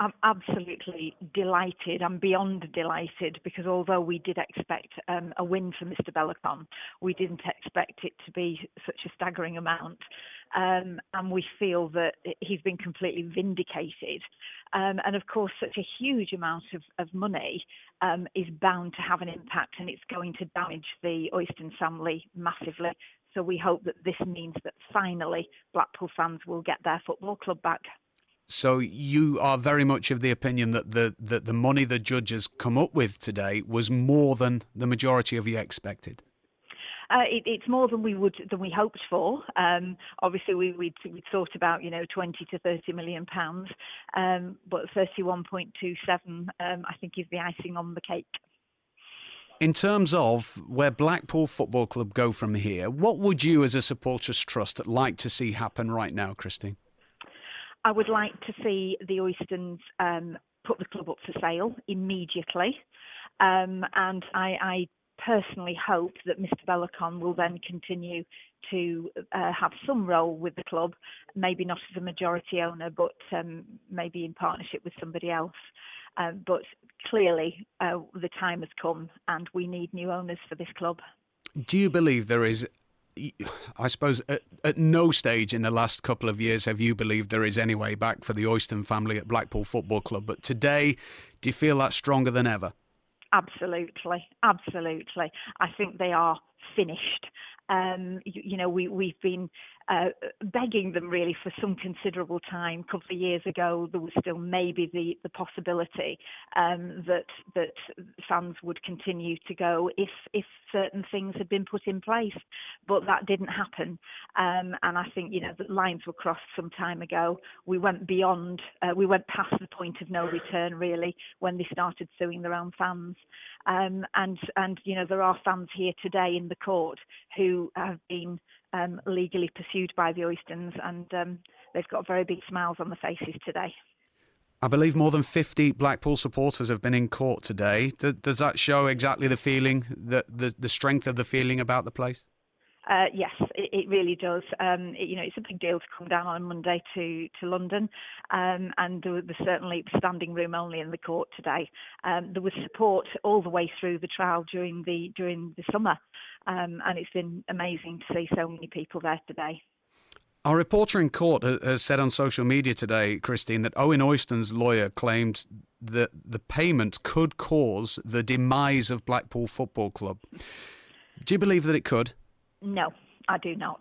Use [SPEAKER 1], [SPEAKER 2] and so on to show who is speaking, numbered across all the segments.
[SPEAKER 1] I'm absolutely delighted. I'm beyond delighted because although we did expect a win for Mr. Bellicon, we didn't expect it to be such a staggering amount. And we feel that he's been completely vindicated. And of course, such a huge amount of money is bound to have an impact, and it's going to damage the Oyston family massively. So we hope that this means that finally Blackpool fans will get their football club back.
[SPEAKER 2] So you are very much of the opinion that the money the judges come up with today was more than the majority of you expected?
[SPEAKER 1] It's more than we hoped for. Obviously, we thought about 20 to 30 million pounds, but 31.27 I think is the icing on the cake.
[SPEAKER 2] In terms of where Blackpool Football Club go from here, what would you as a supporters trust like to see happen right now, Christine?
[SPEAKER 1] I would like to see the Oystons put the club up for sale immediately, and I personally hope that Mr. Bellicon will then continue to have some role with the club, maybe not as a majority owner, but maybe in partnership with somebody else. But clearly the time has come and we need new owners for this club.
[SPEAKER 2] Do you believe there is, I suppose, at no stage in the last couple of years have you believed there is any way back for the Oyston family at Blackpool Football Club, but today, do you feel that's stronger than ever?
[SPEAKER 1] Absolutely. I think they are finished. We've been begging them really for some considerable time. A couple of years ago, there was still maybe the possibility that fans would continue to go if certain things had been put in place, but that didn't happen. And I think the lines were crossed some time ago. We went beyond. We went past the point of no return really when they started suing their own fans. And there are fans here today in the court who have been legally pursued by the Oystons, and they've got very big smiles on their faces today.
[SPEAKER 2] I believe more than 50 Blackpool supporters have been in court today. Does that show exactly the feeling, the strength of the feeling about the place?
[SPEAKER 1] Yes, it really does. It's a big deal to come down on a Monday to London, and there was certainly standing room only in the court today. There was support all the way through the trial during the summer, and it's been amazing to see so many people there today.
[SPEAKER 2] Our reporter in court has said on social media today, Christine, that Owen Oyston's lawyer claimed that the payment could cause the demise of Blackpool Football Club. Do you believe that it could?
[SPEAKER 1] No, I do not.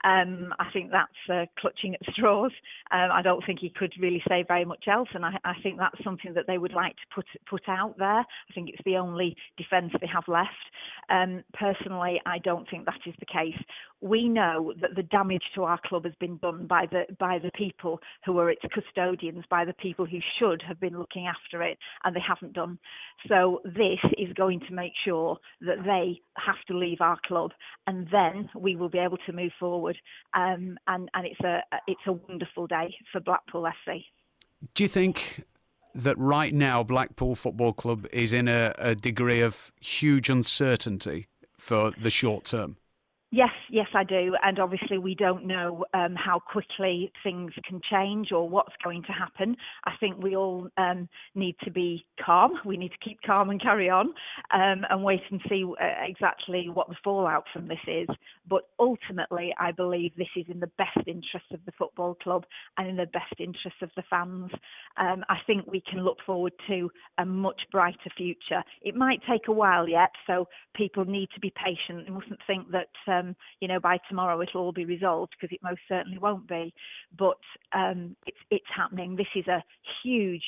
[SPEAKER 1] I think that's clutching at straws. I don't think he could really say very much else, and I think that's something that they would like to put out there. I think it's the only defence they have left. Personally, I don't think that is the case. We know that the damage to our club has been done by the people who are its custodians, by the people who should have been looking after it, and they haven't done. So this is going to make sure that they have to leave our club, and then we will be able to move forward. And it's a wonderful day for Blackpool SC.
[SPEAKER 2] Do you think that right now Blackpool Football Club is in a degree of huge uncertainty for the short term?
[SPEAKER 1] Yes, I do. And obviously we don't know how quickly things can change or what's going to happen. I think we all need to be calm. We need to keep calm and carry on and wait and see exactly what the fallout from this is. But ultimately, I believe this is in the best interest of the football club and in the best interest of the fans. I think we can look forward to a much brighter future. It might take a while yet, so people need to be patient. They mustn't think that by tomorrow it'll all be resolved, because it most certainly won't be. But it's happening. This is a huge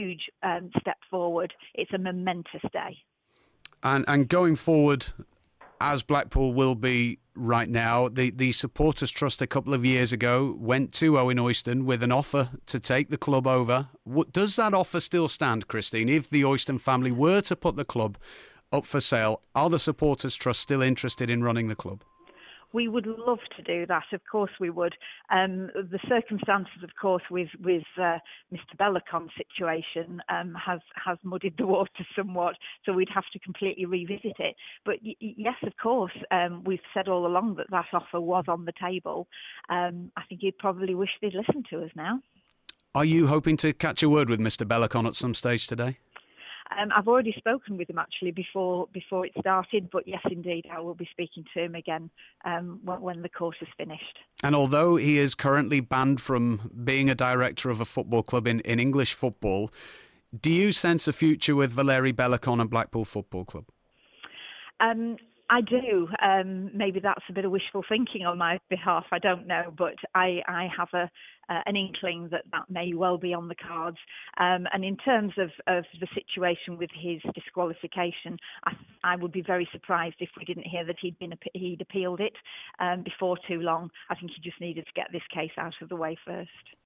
[SPEAKER 1] step forward. It's a momentous day.
[SPEAKER 2] And going forward, as Blackpool will be right now, the Supporters Trust a couple of years ago went to Owen Oyston with an offer to take the club over. Does that offer still stand, Christine? If the Oyston family were to put the club up for sale, are the Supporters Trust still interested in running the club?
[SPEAKER 1] We would love to do that, of course we would. The circumstances, of course, with Mr. Bellicon's situation has muddied the water somewhat, so we'd have to completely revisit it. But yes, of course, we've said all along that offer was on the table. I think you'd probably wish they'd listened to us now.
[SPEAKER 2] Are you hoping to catch a word with Mr. Bellicon at some stage today?
[SPEAKER 1] I've already spoken with him actually before it started, but yes, indeed, I will be speaking to him again when the course is finished.
[SPEAKER 2] And although he is currently banned from being a director of a football club in English football, do you sense a future with Valeri Bellicon and Blackpool Football Club?
[SPEAKER 1] I do. Maybe that's a bit of wishful thinking on my behalf. I don't know, but I have an inkling that may well be on the cards. And in terms of the situation with his disqualification, I would be very surprised if we didn't hear that he'd appealed it before too long. I think he just needed to get this case out of the way first.